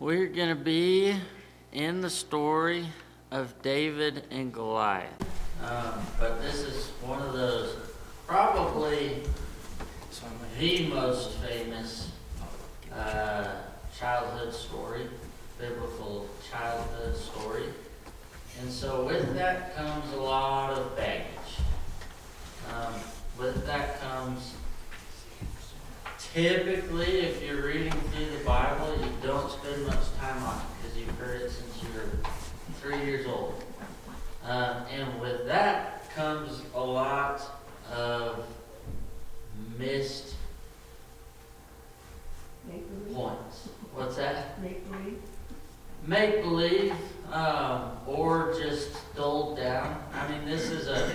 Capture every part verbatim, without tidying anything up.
We're going to be in the story of David and Goliath. Um, but this is one of those, probably the most famous uh, childhood story, biblical childhood story. And so with that comes a lot of baggage. Um, with that comes, typically, if you're reading through the Bible, you don't spend much time on it because you've heard it since you were three years old. Um, and with that comes a lot of missed points. What's that? Make-believe. Make-believe, um, or just dulled down. I mean, this is a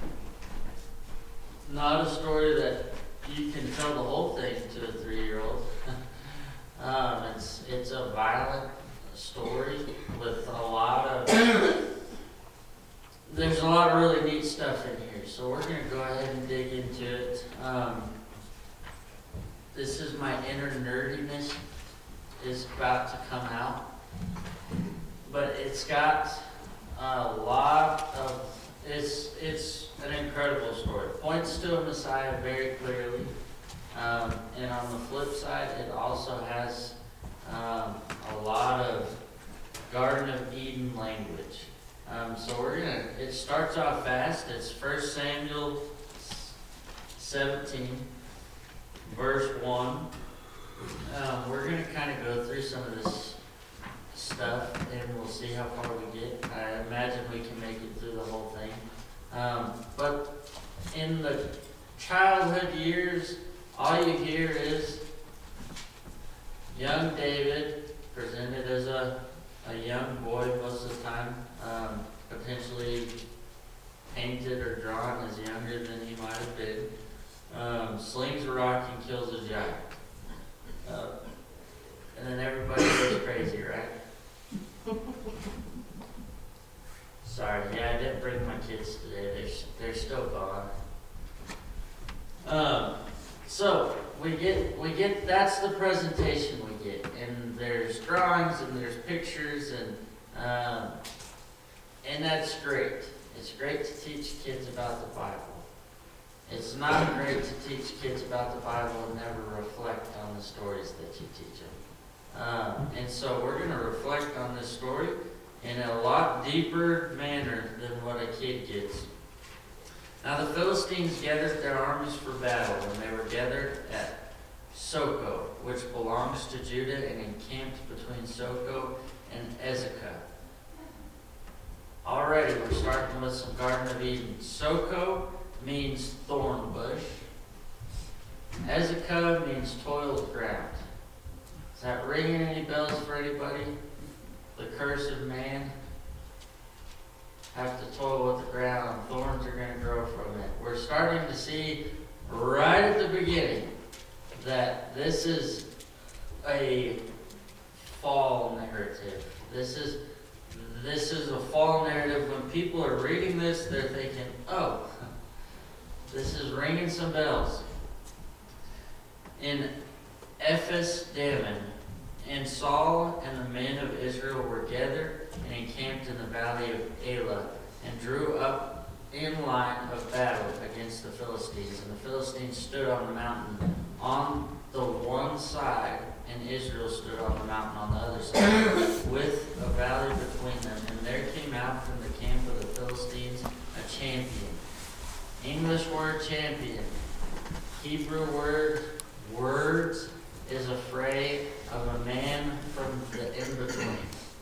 not a story that you can tell the whole thing to a three-year-old. um, it's it's a violent story with a lot of there's a lot of really neat stuff in here. So we're gonna go ahead and dig into it. Um, this is my inner nerdiness is about to come out, but it's got a lot of it's it's an incredible story. It points to a Messiah very clearly. Um, and on the flip side, it also has um, a lot of Garden of Eden language. Um, so we're gonna, it starts off fast. It's First Samuel seventeen, verse one. Um, we're gonna kind of go through some of this stuff and we'll see how far we get. I imagine we can make it through the whole thing. Um, but in the childhood years, all you hear is young David presented as a, a young boy most of the time, um, potentially painted or drawn as younger than he might have been. Um, slings a rock and kills a giant. Uh, and then everybody goes crazy, right? Sorry, yeah, I didn't bring my kids today. They're, they're still gone. Um, so we get we get that's the presentation we get, and there's drawings and there's pictures and um, and that's great. It's great to teach kids about the Bible. It's not great to teach kids about the Bible and never reflect on the stories that you teach them. Um, and so we're going to reflect on this story in a lot deeper manner than what a kid gets. Now the Philistines gathered their armies for battle, and they were gathered at Soko, which belongs to Judah, and encamped between Soko and Ezekah. Already we're starting with some Garden of Eden. Soko means thorn bush. Ezekah means toiled ground. Is that ringing any bells for anybody? The curse of man, have to toil with the ground, thorns are going to grow from it. We're starting to see right at the beginning that this is a fall narrative. This is this is a fall narrative. When people are reading this, they're thinking, oh, this is ringing some bells. In Ephes Dammim, and Saul and the men of Israel were gathered and encamped in the valley of Elah, and drew up in line of battle against the Philistines. And the Philistines stood on the mountain on the one side, and Israel stood on the mountain on the other side, with a valley between them. And there came out from the camp of the Philistines a champion. English word champion. Hebrew word words is a fray of a man from the in-between.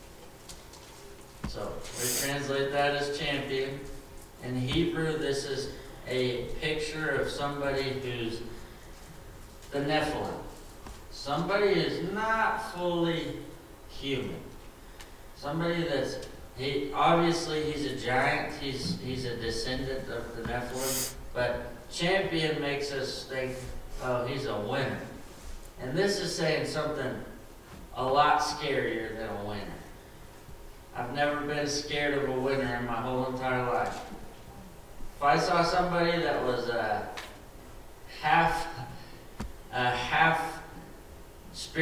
So we translate that as champion. In Hebrew, this is a picture of somebody who's the Nephilim. Somebody who's not fully human. Somebody that's, he obviously he's a giant, he's he's a descendant of the Nephilim, but champion makes us think, oh, he's a winner. And this is saying something a lot scarier than a winner. I've never been scared of a winner in my whole entire life. If I saw somebody that was a half, a half spiritual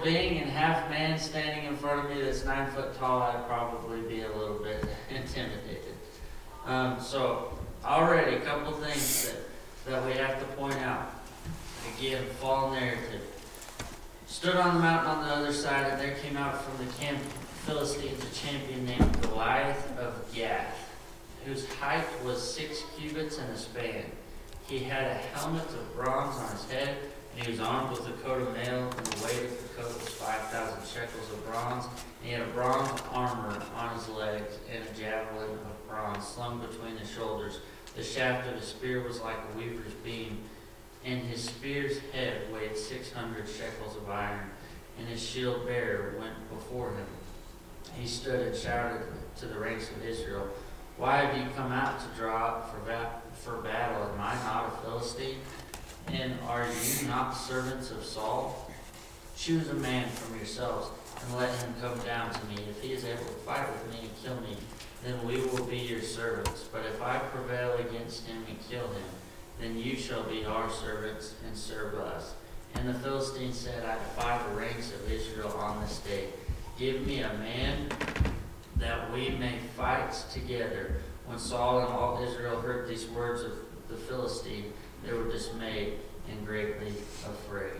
being and half man standing in front of me that's nine foot tall, I'd probably be a little bit intimidated. Um, so already a couple things that, that we have to point out. Again, fall narrative. Stood on the mountain on the other side, and there came out from the camp Philistines a champion named Goliath of Gath, whose height was six cubits and a span. He had a helmet of bronze on his head, and he was armed with a coat of mail, and the weight of the coat was five thousand shekels of bronze. And he had a bronze armor on his legs, and a javelin of bronze slung between his shoulders. The shaft of his spear was like a weaver's beam, and his spear's head weighed six hundred shekels of iron, and his shield bearer went before him. He stood and shouted to the ranks of Israel, "Why have you come out to draw up for, va- for battle? Am I not a Philistine? And are you not servants of Saul? Choose a man from yourselves, and let him come down to me. If he is able to fight with me and kill me, then we will be your servants. But if I prevail against him and kill him, then you shall be our servants and serve us." And the Philistines said, "I defy the ranks of Israel on this day. Give me a man that we may fight together." When Saul and all Israel heard these words of the Philistine, they were dismayed and greatly afraid.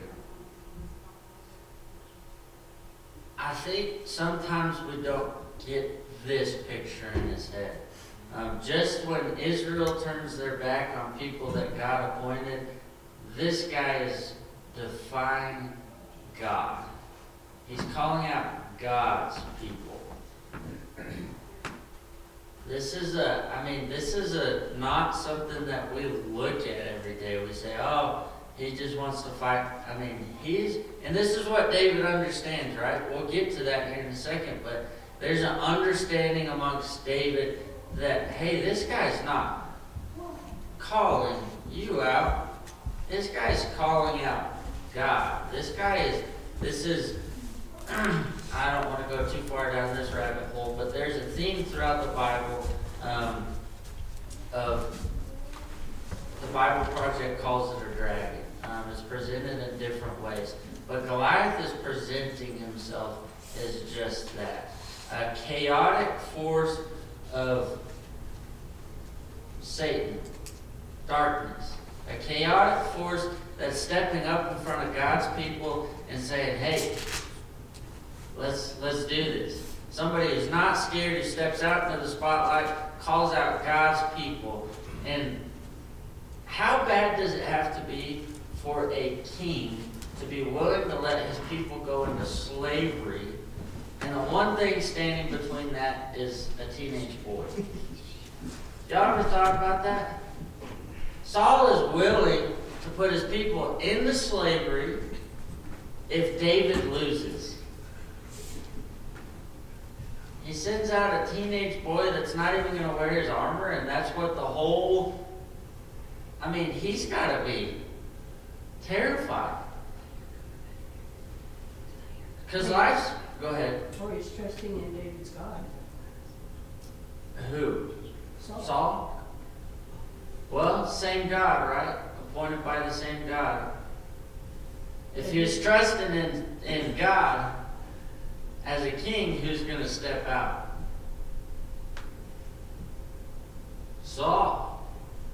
I think sometimes we don't get this picture in his head. Um, just when Israel turns their back on people that God appointed, this guy is defying God. He's calling out God's people. This is a, I mean, this is a not something that we look at every day. We say, oh, he just wants to fight. I mean, he's, and this is what David understands, right? We'll get to that here in a second, but there's an understanding amongst David that, hey, this guy's not calling you out. This guy's calling out God. This guy is, this is, I don't want to go too far down this rabbit hole, but there's a theme throughout the Bible um, of, the Bible Project calls it a dragon. Um, it's presented in different ways. But Goliath is presenting himself as just that. A chaotic force of Satan, darkness. A chaotic force that's stepping up in front of God's people and saying, hey, let's let's do this. Somebody who's not scared, who steps out into the spotlight, calls out God's people. And how bad does it have to be for a king to be willing to let his people go into slavery? And the one thing standing between that is a teenage boy. Y'all ever thought about that? Saul is willing to put his people into slavery if David loses. He sends out a teenage boy that's not even going to wear his armor, and that's what the whole... I mean, he's got to be terrified. Because life's... Go ahead. Or he's trusting in David's God. Who? Saul. Saul? Well, same God, right? Appointed by the same God. If he was trusting in, in God as a king, who's going to step out? Saul.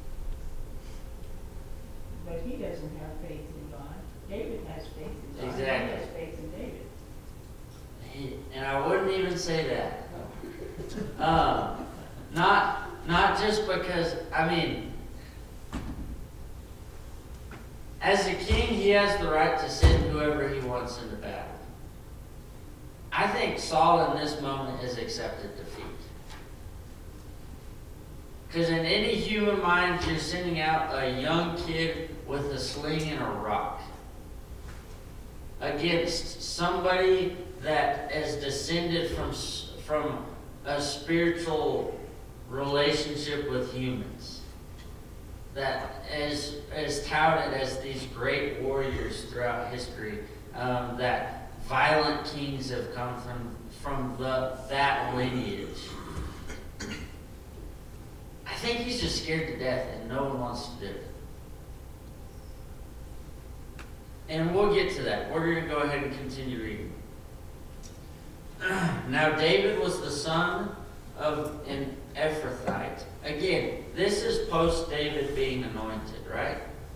But he doesn't have faith in God. David has faith in God. Exactly. He has faith in David. He, and I wouldn't even say that. Um, not, not just because, I mean, as a king, he has the right to send whoever he wants into battle. I think Saul in this moment has accepted defeat. Because in any human mind, you're sending out a young kid with a sling and a rock against somebody that is descended from, from a spiritual relationship with humans, that is, is touted as these great warriors throughout history, um, that violent kings have come from, from the, that lineage. I think he's just scared to death and no one wants to do it. and we'll get to that. We're going to go ahead and continue reading. Now David was the son of an Ephrathite. Again, this is post-David being anointed, right?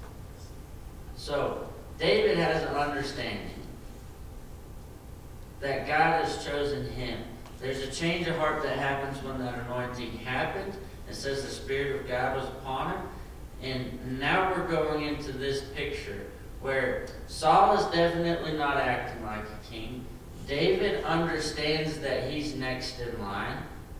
So, David has an understanding that God has chosen him. There's a change of heart that happens when that anointing happened. It says the Spirit of God was upon him. And now we're going into this picture where Saul is definitely not acting like a king. David understands that he's next in line,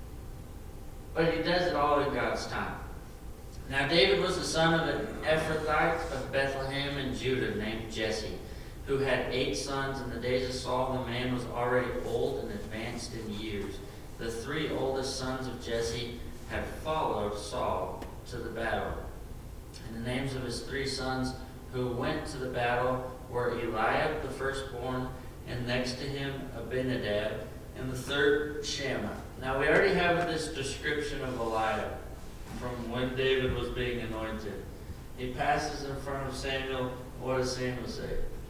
but he does it all in God's time. Now David was the son of an Ephrathite of Bethlehem in Judah named Jesse, who had eight sons. In the days of Saul, the man was already old and advanced in years. The three oldest sons of Jesse had followed Saul to the battle. And the names of his three sons who went to the battle were Eliab, the firstborn, and next to him Abinadab, and the third Shammah. Now we already have this description of Eliab from when David was being anointed. He passes in front of Samuel. What does Samuel say?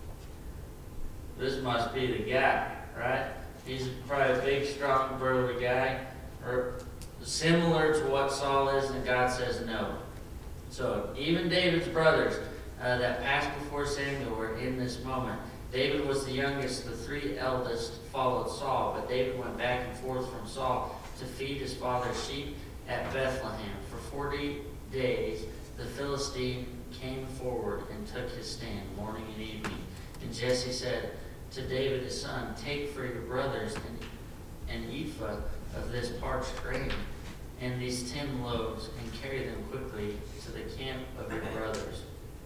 This must be the guy, right? He's probably a big, strong, burly guy, or similar to what Saul is, and God says no. So even David's brothers uh, that passed before Samuel were in this moment. David was the youngest. The three eldest followed Saul, but David went back and forth from Saul to feed his father's sheep at Bethlehem. For forty days the Philistine came forward and took his stand morning and evening. And Jesse said to David his son, "Take for your brothers an, an ephah of this parched grain and these ten loaves, and carry them quickly to the camp of your brothers.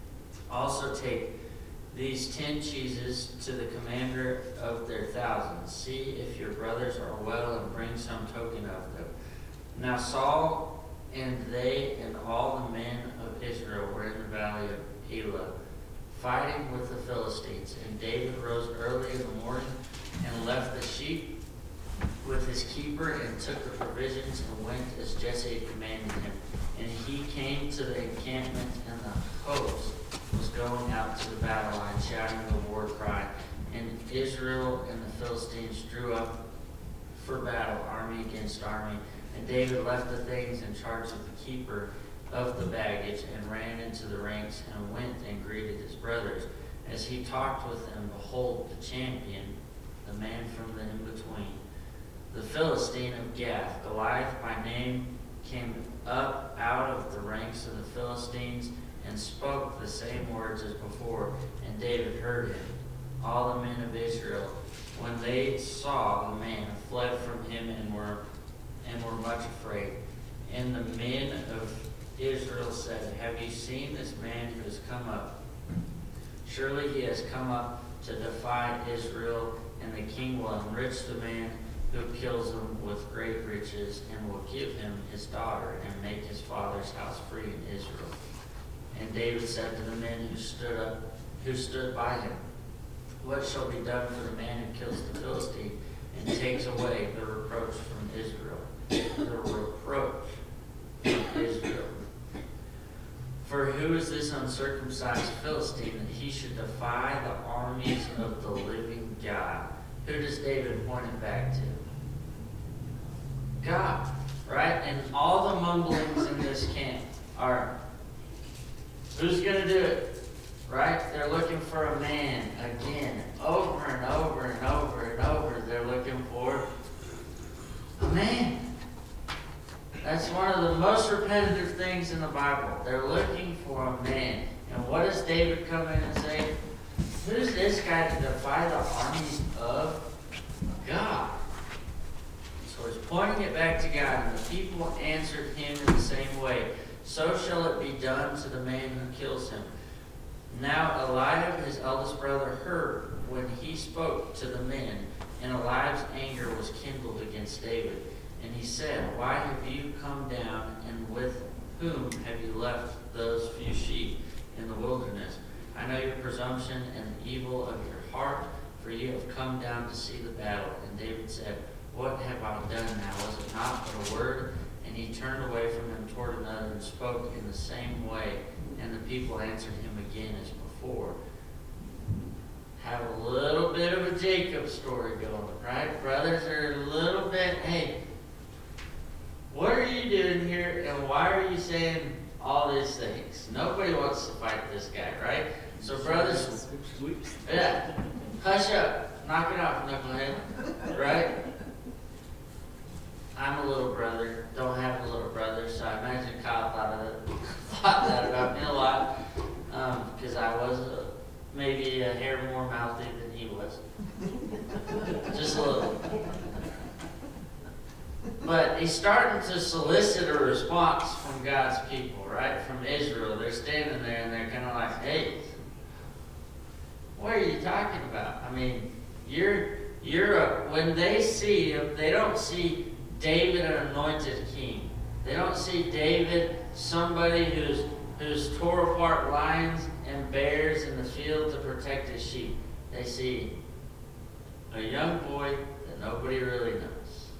Also take these ten cheeses to the commander of their thousands. See if your brothers are well, and bring some token of them." Now Saul and they and all the men of Israel were in the valley of Elah, fighting with the Philistines. And David rose early in the morning and left the sheep with his keeper, and took the provisions, and went as Jesse had commanded him. And he came to the encampment, and the host was going out to the battle line, shouting the war cry. And Israel and the Philistines drew up for battle, army against army. And David left the things in charge of the keeper of the baggage, and ran into the ranks, and went and greeted his brothers. As he talked with them, behold, the champion, the man from the in-between, the Philistine of Gath, Goliath by name, came up out of the ranks of the Philistines, and spoke the same words as before, and David heard him. All the men of Israel, when they saw the man, fled from him, and were and were much afraid. And the men of Israel said, "Have you seen this man who has come up? Surely he has come up to defy Israel, and the king will enrich the man who kills him with great riches, and will give him his daughter, and make his father's house free in Israel." And David said to the men who stood up, who stood by him, "What shall be done for the man who kills the Philistine, and takes away the reproach from Israel?" The reproach from Israel. "For who is this uncircumcised Philistine, that he should defy the armies of the living God?" Who does David point it back to? God, right? And all the mumblings in this camp are, who's going to do it? Right? They're looking for a man again, over and over and over and over. They're looking for a man. That's one of the most repetitive things in the Bible. They're looking for a man. And what does David come in and say? Who's this guy to defy the armies of God? So he's pointing it back to God, and the people answered him in the same way. "So shall it be done to the man who kills him." Now Eliab, his eldest brother, heard when he spoke to the men, and Eliab's anger was kindled against David. And he said, "Why have you come down, and with whom have you left those few sheep in the wilderness? I know your presumption and the evil of your heart, for you have come down to see the battle." And David said, "What have I done now? Was it not but a word?" And he turned away from him toward another, and spoke in the same way. And the people answered him again as before. have a little bit of a Jacob story going, right? Brothers are a little bit, hey, what are you doing here, and why are you saying all these things? Nobody wants to fight this guy, right? So brothers, yeah, hush up, knock it off, knucklehead, right? I'm a little brother, don't have a little brother, so I imagine Kyle thought of it, thought that about me a lot, because um, I was a, maybe a hair more mouthy than he was, just a little. But he's starting to solicit a response from God's people, right? From Israel. They're standing there and they're kind of like, hey, what are you talking about? I mean, you're, you're a, when they see him, they don't see David, an anointed king. They don't see David, somebody who's, who's tore apart lions and bears in the field to protect his sheep. They see a young boy that nobody really knows.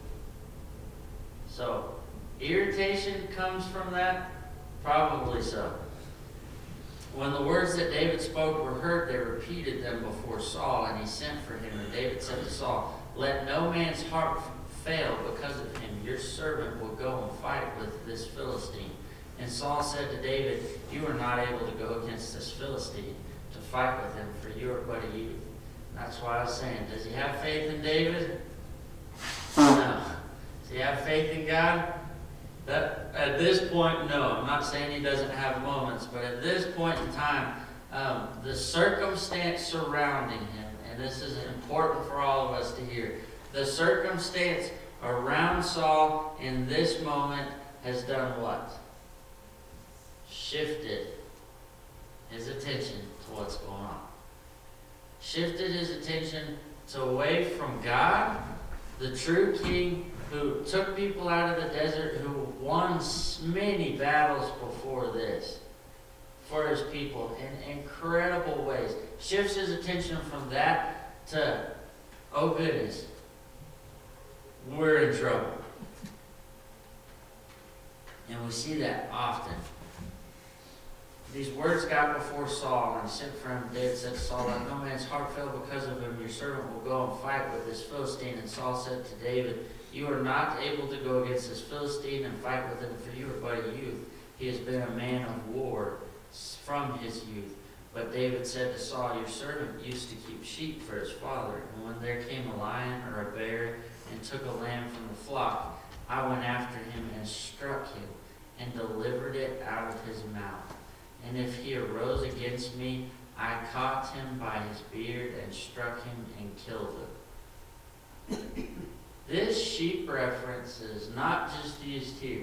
So, irritation comes from that? Probably so. When the words that David spoke were heard, they repeated them before Saul, and he sent for him. And David said to Saul, let no man's heart fail because of him. Your servant will go and fight with this Philistine. And Saul said to David, you are not able to go against this Philistine to fight with him, for you are but a youth. And that's why I was saying, does he have faith in David? No. Does he have faith in God? That, at this point, no. I'm not saying he doesn't have moments, but at this point in time, um, the circumstance surrounding him, and this is important for all of us to hear, the circumstance around Saul in this moment has done what? Shifted his attention to what's going on. Shifted his attention to away from God, the true king, who took people out of the desert, who won many battles before this for his people in incredible ways. Shifts his attention from that to, oh goodness, we're in trouble. And we see that often. These words got before Saul, and he sent for him. David said to Saul, let no man's heart fail because of him. Your servant will go and fight with this Philistine. And Saul said to David, you are not able to go against this Philistine and fight with him, for you are but a youth. He has been a man of war from his youth. But David said to Saul, your servant used to keep sheep for his father. And when there came a lion or a bear and took a lamb from the flock, I went after him and struck him and delivered it out of his mouth. And if he arose against me, I caught him by his beard and struck him and killed him. This sheep reference is not just used here.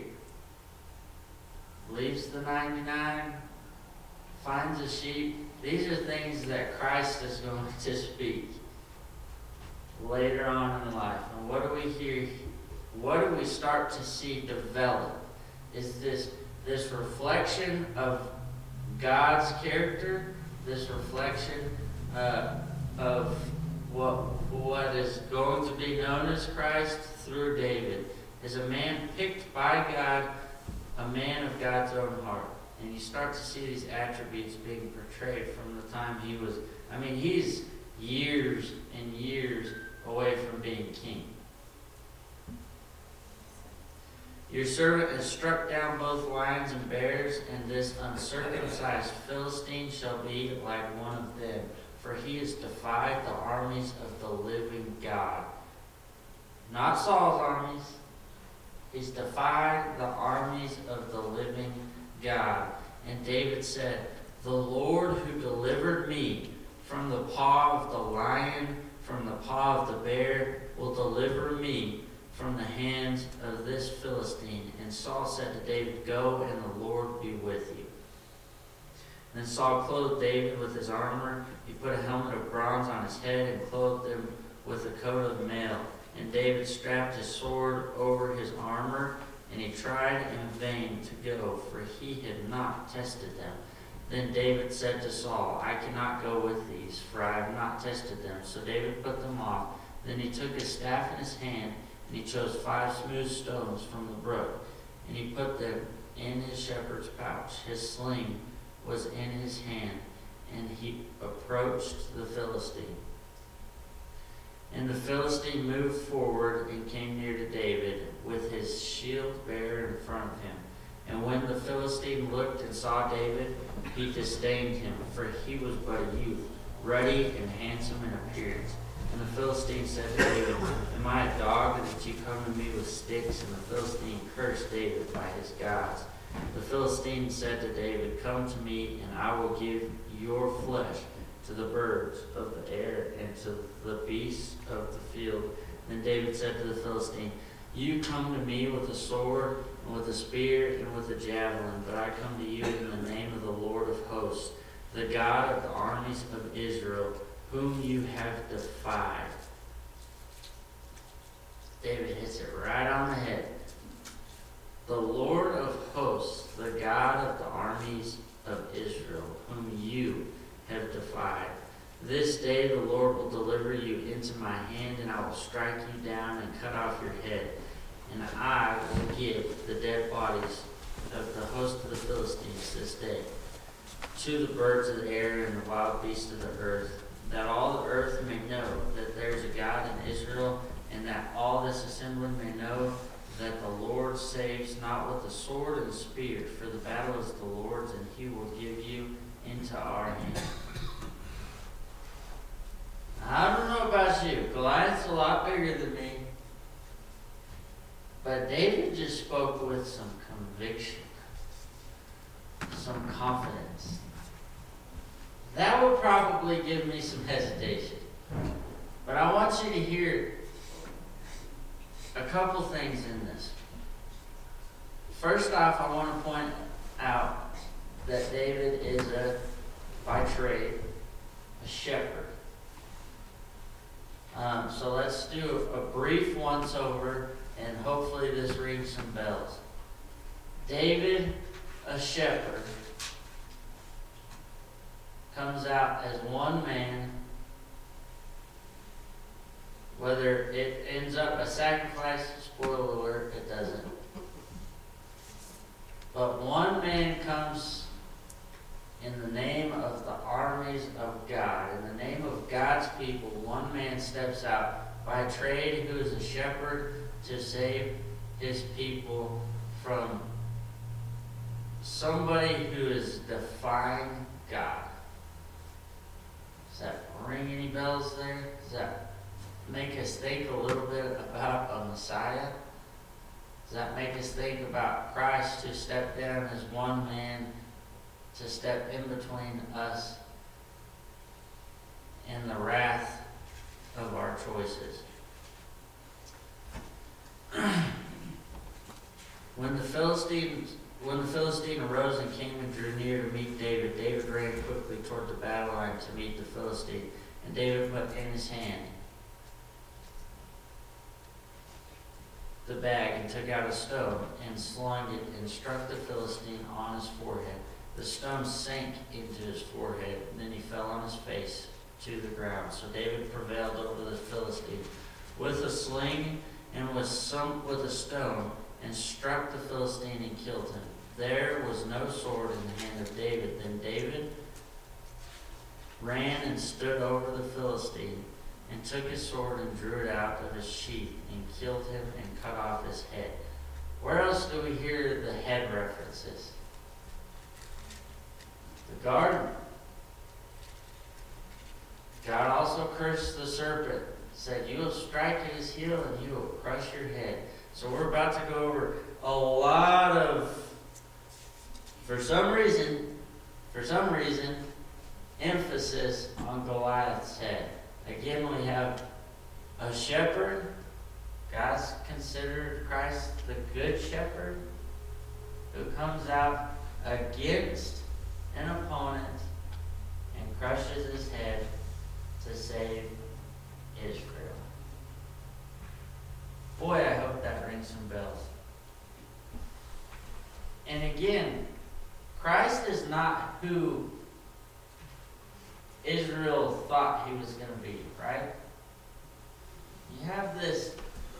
Leaves the ninety-nine, finds a sheep. These are things that Christ is going to speak later on in life. And what do we hear? What do we start to see develop? Is this, this reflection of God's character, this reflection uh, of what, what is going to be known as Christ through David, is a man picked by God, a man of God's own heart. And you start to see these attributes being portrayed from the time he was, I mean, he's years and years away from being king. Your servant has struck down both lions and bears, and this uncircumcised Philistine shall be like one of them, for he has defied the armies of the living God. Not Saul's armies. He's defied the armies of the living God. And David said, the Lord who delivered me from the paw of the lion, from the paw of the bear, will deliver me from the hands of this Philistine. And Saul said to David, go, and the Lord be with you. Then Saul clothed David with his armor. He put a helmet of bronze on his head and clothed him with a coat of mail. And David strapped his sword over his armor, and he tried in vain to go, for he had not tested them. Then David said to Saul, I cannot go with these, for I have not tested them. So David put them off. Then he took his staff in his hand, and he chose five smooth stones from the brook, and he put them in his shepherd's pouch. His sling was in his hand, and he approached the Philistine. And the Philistine moved forward and came near to David with his shield bearer in front of him. And when the Philistine looked and saw David, he disdained him, for he was but a youth, ruddy and handsome in appearance. And the Philistine said to David, Am I a dog that you come to me with sticks? And the Philistine cursed David by his gods. The Philistine said to David, Come to me, and I will give your flesh to the birds of the air and to the beasts of the field. Then David said to the Philistine, You come to me with a sword and with a spear and with a javelin, but I come to you in the name of the Lord of hosts, the God of the armies of Israel, whom you have defied. David hits it right on the head. The Lord of hosts, the God of the armies of Israel, whom you have defied. This day the Lord will deliver you into my hand, and I will strike you down and cut off your head. And I will give the dead bodies of the host of the Philistines this day to the birds of the air and the wild beasts of the earth, that all the earth may know that there is a God in Israel, and that all this assembly may know that the Lord saves not with the sword and spear, for the battle is the Lord's, and he will give you into our hand. I don't know about you. Goliath's a lot bigger than me. But David just spoke with some conviction, some confidence. That would probably give me some hesitation. But I want you to hear a couple things in this. First off, I want to point out that David is a, by trade, a shepherd. Um, so let's do a brief once over, and hopefully this rings some bells. David, a shepherd, comes out as one man. Whether it ends up a sacrifice, spoiler alert, it doesn't. But one man comes in the name of the armies of God. In the name of God's people, one man steps out by trade who is a shepherd to save his people from somebody who is defying God. Does that ring any bells there? Does that make us think a little bit about a Messiah? Does that make us think about Christ who stepped down as one man to step in between us and the wrath of our choices? When the Philistines, when the Philistine arose and came and drew near to meet David, David ran quickly toward the battle line to meet the Philistine, and David put in his hand the bag and took out a stone and slung it and struck the Philistine on his forehead. The stone sank into his forehead, and then he fell on his face to the ground. So David prevailed over the Philistine with a sling and with some with a stone, and struck the Philistine and killed him. There was no sword in the hand of David. Then David ran and stood over the Philistine, and took his sword and drew it out of his sheath, and killed him and cut off his head. Where else do we hear the head references? The garden. God also cursed the serpent, said, You will strike at his heel and you will crush your head. So we're about to go over a lot of, for some reason, for some reason, emphasis on Goliath's head. Again, we have a shepherd. God's considered Christ the good shepherd who comes out against an opponent and crushes his head to save Israel. Boy, I hope that rings some bells. And again, Christ is not who Israel thought he was going to be, right? You have this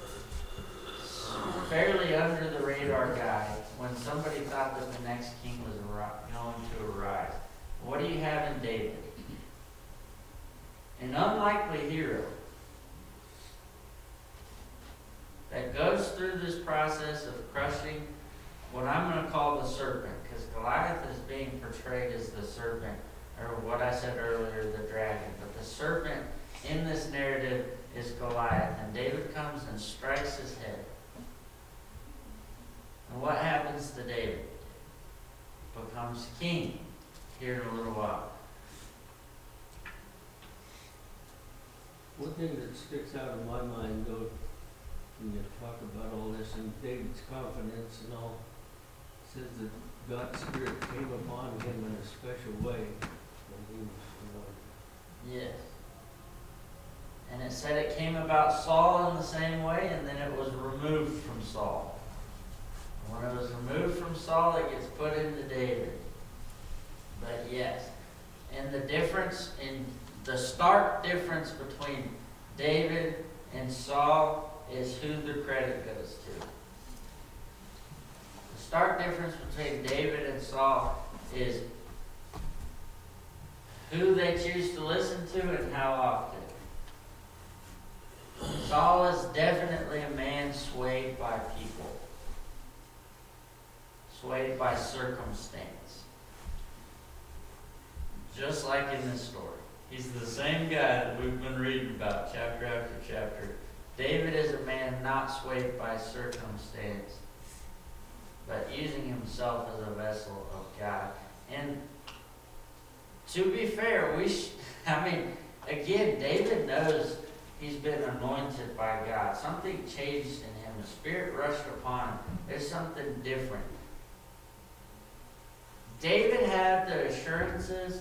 fairly under the radar guy when somebody thought that the next king was going to arise. What do you have in David? unlikely hero that goes through this process of crushing what I'm going to call the serpent, because Goliath is being portrayed as the serpent, or what I said earlier, the dragon. But the serpent in this narrative is Goliath, and David comes and strikes his head. And what happens to David? Becomes king here in a little while. One thing that sticks out in my mind, though, when you talk about all this and David's confidence and all, says that God's Spirit came upon him in a special way when he was anointed. Yes. And it said it came about Saul in the same way, and then it was removed from Saul. When it was removed from Saul, it gets put into David. But yes, and the difference, in the stark difference between David and Saul is who the credit goes to. The stark difference between David and Saul is who they choose to listen to and how often. Saul is definitely a man swayed by people, swayed by circumstance. Just like in this story. He's the same guy that we've been reading about chapter after chapter. David is a man not swayed by circumstance, but using himself as a vessel of God. And to be fair, we sh- I mean, again, David knows he's been anointed by God. Something changed in him. The Spirit rushed upon him. There's something different. David had the assurances,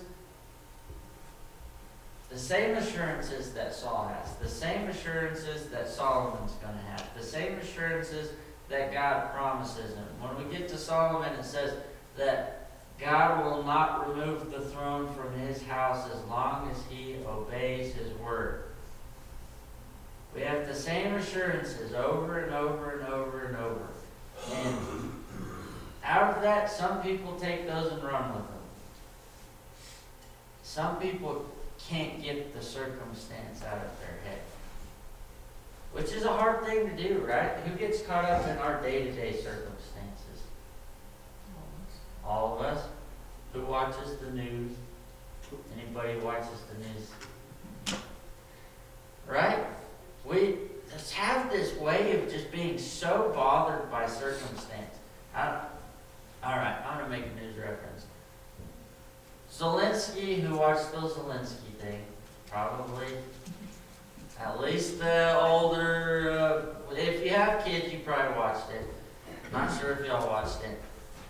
the same assurances that Saul has, the same assurances that Solomon's going to have, the same assurances that God promises him. When we get to Solomon, it says that God will not remove the throne from his house as long as he obeys his word. We have the same assurances over and over and over and over. And out of that, some people take those and run with them. Some people can't get the circumstance out of their head. Which is a hard thing to do, right? Who gets caught up in our day-to-day circumstances? All of us. Who watches the news? Anybody who watches the news? Right? We just have this way of just being so bothered by circumstance. I, all right, I'm going to make a news reference. Zelensky, who watched the Zelensky thing, probably, at least the older, uh, if you have kids, you probably watched it. Not sure if y'all watched it.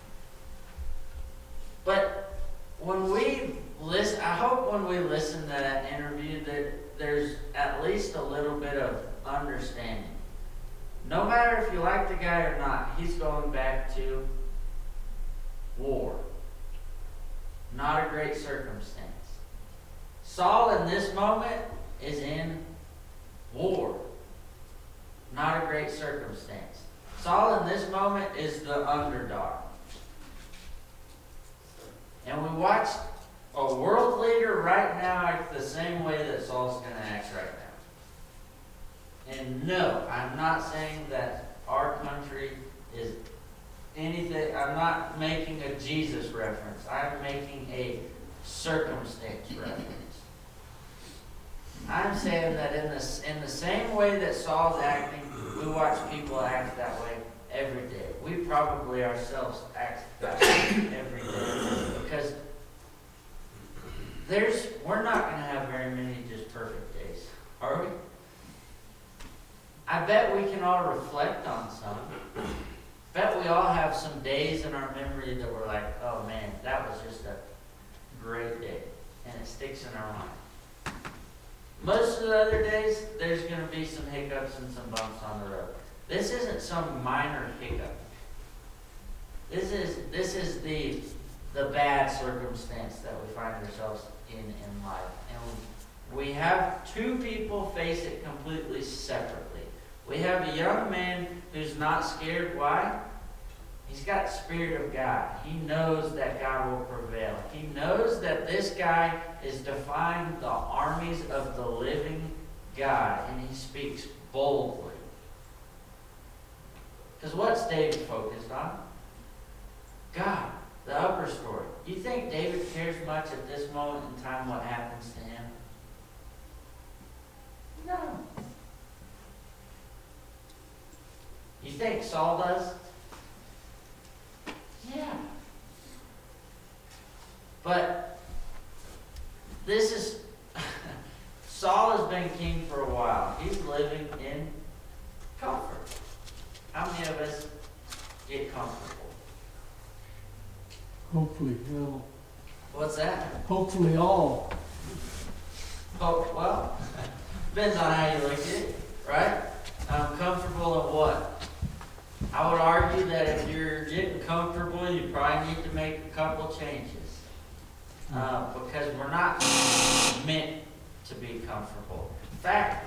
But when we listen, I hope when we listen to that interview that there's at least a little bit of understanding. No matter if you like the guy or not, he's going back to war. Not a great circumstance. Saul in this moment is in war. Not a great circumstance. Saul in this moment is the underdog. And we watch a world leader right now act the same way that Saul's going to act right now. And no, I'm not saying that our country is anything. I'm not making a Jesus reference. I'm making a circumstance reference. I'm saying that in the, in the same way that Saul's acting, we watch people act that way every day. We probably ourselves act that way every day. Because there's, we're not going to have very many just perfect days, are we? I bet we can all reflect on some. Bet we all have some days in our memory that we're like, oh man, that was just a great day. And it sticks in our mind. Most of the other days, there's going to be some hiccups and some bumps on the road. This isn't some minor hiccup. This is this is the the bad circumstance that we find ourselves in in life. And we have two people face it completely separately. We have a young man who's not scared. Why? He's got the Spirit of God. He knows that God will prevail. He knows that this guy is defying the armies of the living God, and he speaks boldly. Because what's David focused on? God, the upper story. Do you think David cares much at this moment in time what happens to him? No. You think Saul does? Yeah. But this is, Saul has been king for a while. He's living in comfort. How many of us get comfortable? Hopefully, no. What's that? Hopefully all. Oh, well, depends on how you look at it, right? I'm comfortable in what? I would argue that if you're getting comfortable, you probably need to make a couple changes. Uh, because we're not meant to be comfortable. In fact,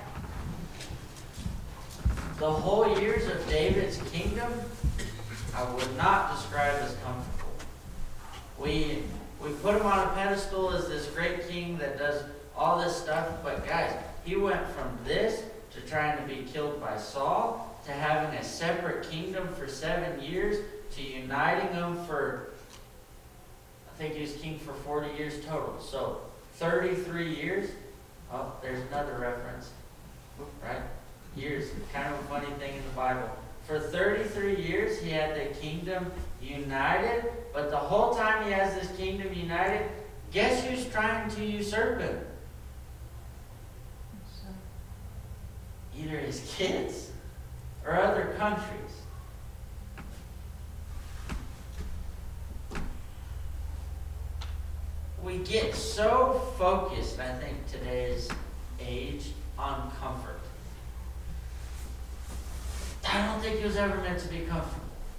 the whole years of David's kingdom, I would not describe as comfortable. We we put him on a pedestal as this great king that does all this stuff, but guys, he went from this to trying to be killed by Saul, to having a separate kingdom for seven years, to uniting them for, I think he was king for forty years total. So thirty-three years. Oh, there's another reference, right? Years, kind of a funny thing in the Bible. For thirty-three years, he had the kingdom united, but the whole time he has this kingdom united, guess who's trying to usurp him? Either his kids or other countries. We get so focused, I think, today's age on comfort. I don't think he was ever meant to be comfortable.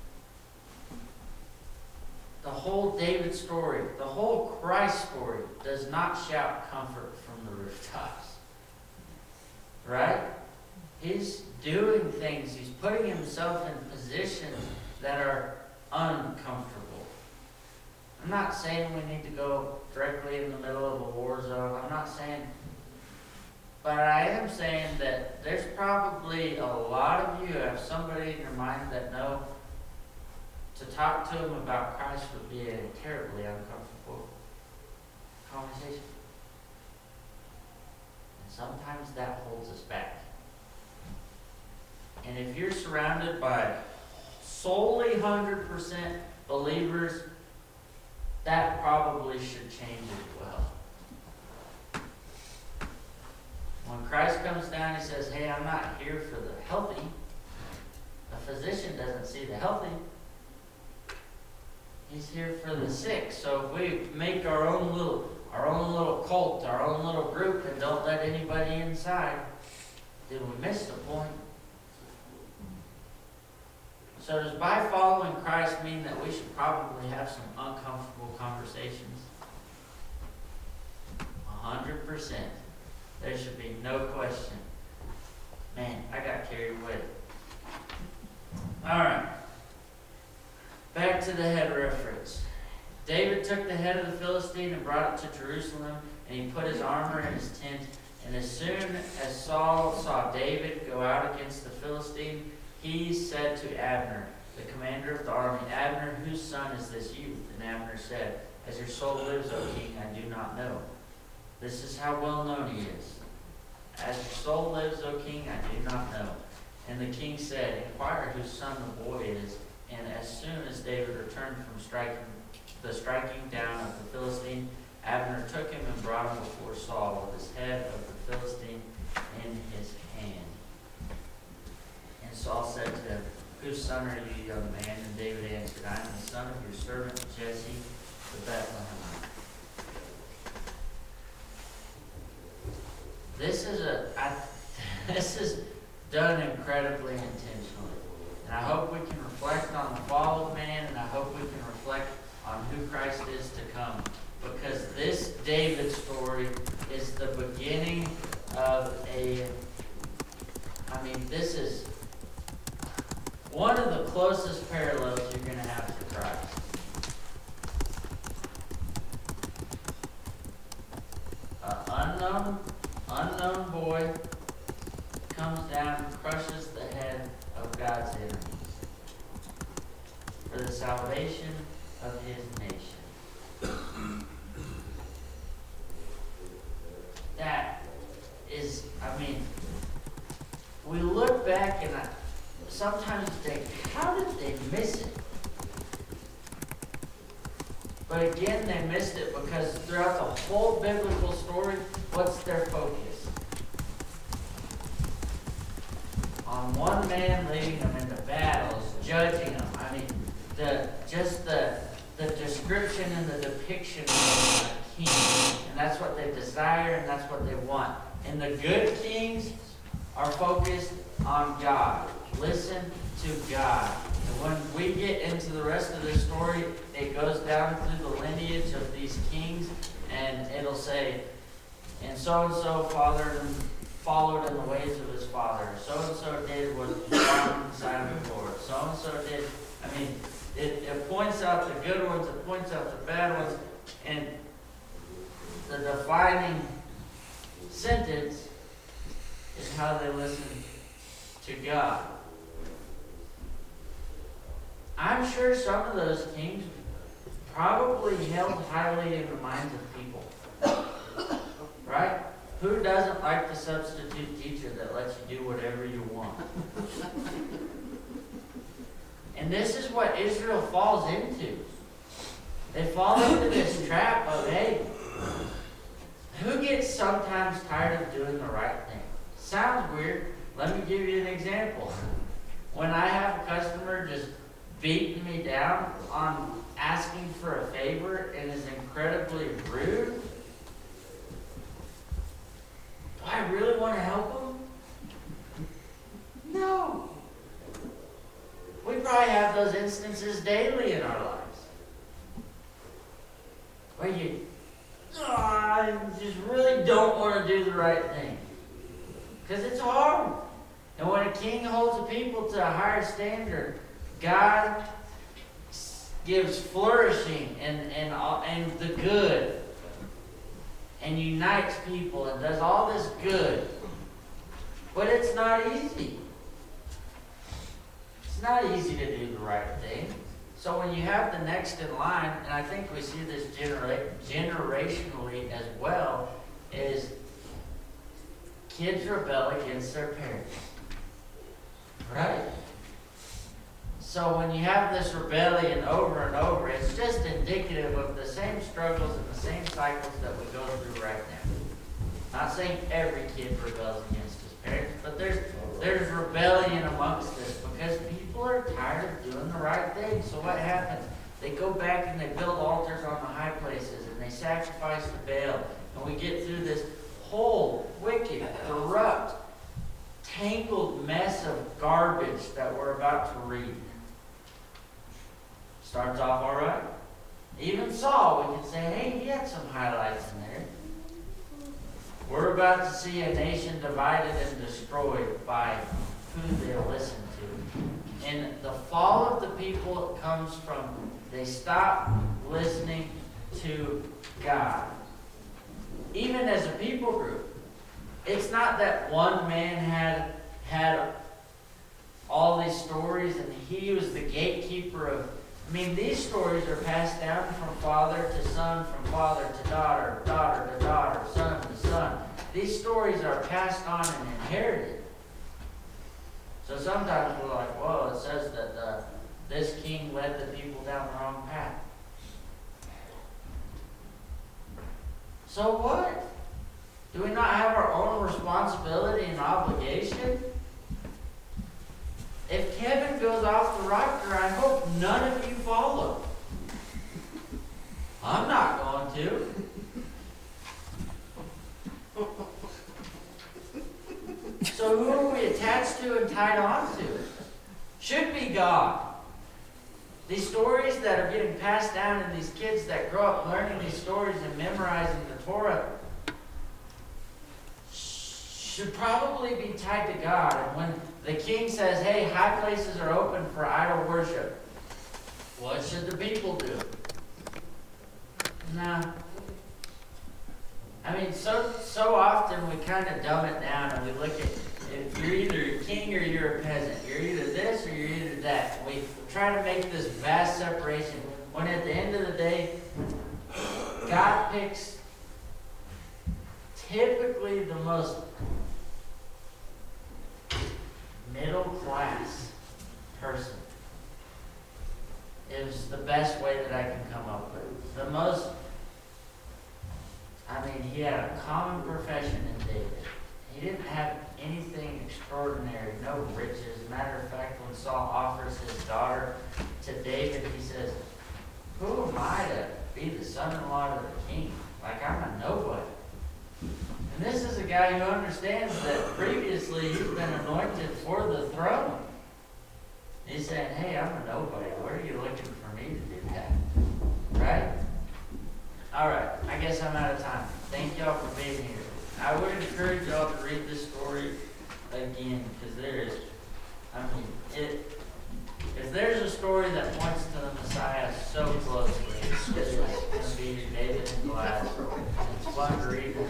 The whole David story, the whole Christ story does not shout comfort from the rooftops. Right? He's doing things, he's putting himself in positions that are uncomfortable. I'm not saying we need to go directly in the middle of a war zone. I'm not saying, but I am saying that there's probably a lot of you who have somebody in your mind that know to talk to them about Christ would be a terribly uncomfortable conversation. And sometimes that holds us back. And if you're surrounded by solely one hundred percent believers, that probably should change as well. When Christ comes down, he says, hey, I'm not here for the healthy. The physician doesn't see the healthy. He's here for the sick. So if we make our own little, our own little cult, our own little group, and don't let anybody inside, then we miss the point. So does by following Christ mean that we should probably have some uncomfortable conversations? A hundred percent. There should be no question. Man, I got carried away. Alright. Back to the head reference. David took the head of the Philistine and brought it to Jerusalem, and he put his armor in his tent. And as soon as Saul saw David go out against the Philistine, he said to Abner, the commander of the army, Abner, whose son is this youth? And Abner said, as your soul lives, O king, I do not know. This is how well known he is. As your soul lives, O king, I do not know. And the king said, inquire whose son the boy is. And as soon as David returned from striking the striking down of the Philistine, Abner took him and brought him before Saul with his head of the Philistine in his hand. And Saul said to him, whose son are you, young man? And David answered, I am the son of your servant Jesse the Bethlehemite. This is a, I, this is done incredibly intentionally. And I hope we can reflect on the fall of man, and I hope we can reflect on who Christ is to come. Because this David story is the beginning of a, I mean, this is, one of the closest parallels you're going to have to Christ. An unknown, unknown boy comes down and crushes the head of God's enemies for the salvation of his nation. That is, I mean, we look back and I sometimes think, how did they miss it? But again, they missed it because throughout the whole biblical story, what's their focus? On one man leading them into battles, judging them. I mean, the just the the description and the depiction of a king. And that's what they desire and that's what they want. And the good kings are focused on God. Listen to God. And when we get into the rest of this story, it goes down through the lineage of these kings, and it'll say, and so-and-so fathered and followed in the ways of his father. So-and-so did what was wrong in the sight of the Lord. So-and-so did, I mean, it, it points out the good ones, it points out the bad ones, and the defining sentence is how they listen to God. I'm sure some of those kings probably held highly in the minds of people. Right? Who doesn't like the substitute teacher that lets you do whatever you want? And this is what Israel falls into. They fall into this trap of, hey, who gets sometimes tired of doing the right thing? Sounds weird. Let me give you an example. When I have a customer just beating me down on asking for a favor and is incredibly rude, do I really want to help them? No. We probably have those instances daily in our lives. Where you, oh, I just really don't want to do the right thing. Because it's hard. And when a king holds a people to a higher standard, God gives flourishing and, and, and the good and unites people and does all this good. But it's not easy. It's not easy to do the right thing. So when you have the next in line, and I think we see this genera- generationally as well, is kids rebel against their parents. Right? So when you have this rebellion over and over, it's just indicative of the same struggles and the same cycles that we go through right now. Not saying every kid rebels against his parents, but there's there's rebellion amongst us because people are tired of doing the right thing. So what happens? They go back and they build altars on the high places and they sacrifice to Baal. And we get through this whole wicked, corrupt, tangled mess of garbage that we're about to read. Starts off all right. Even Saul, we can say, hey, he had some highlights in there. We're about to see a nation divided and destroyed by who they listen to. And the fall of the people comes from they stop listening to God. Even as a people group. It's not that one man had had all these stories and he was the gatekeeper of. I mean, these stories are passed down from father to son, from father to daughter, daughter to daughter, son to son. These stories are passed on and inherited. So sometimes we're like, well, it says that uh, this king led the people down the wrong path. So what? Do we not have our own responsibility and obligation? If Kevin goes off the rocker, I hope none of you follow. I'm not going to. So who are we attached to and tied on to? Should be God. These stories that are getting passed down and these kids that grow up learning these stories and memorizing the Torah should probably be tied to God. And when the king says, hey, high places are open for idol worship, what should the people do? Nah. I mean, so so often we kind of dumb it down and we look at, if you're either a king or you're a peasant. You're either this or you're either that. And we try to make this vast separation when at the end of the day, God picks typically the most middle class person. It was the best way that I can come up with. The most, I mean, he had a common profession in David. He didn't have anything extraordinary, no riches. Matter of fact, when Saul offers his daughter to David, he says, who am I to be the son-in-law to the king? Like, I'm a nobody. And this is a guy who understands that previously he's been anointed for the throne. He's saying, hey, I'm a nobody. What are you looking for me to do that? Right? All right, I guess I'm out of time. Thank y'all for being here. I would encourage y'all to read this story again, because there is, I mean, it. If there's a story that points to the Messiah so closely, it's just going to be David and Goliath. It's fun to read.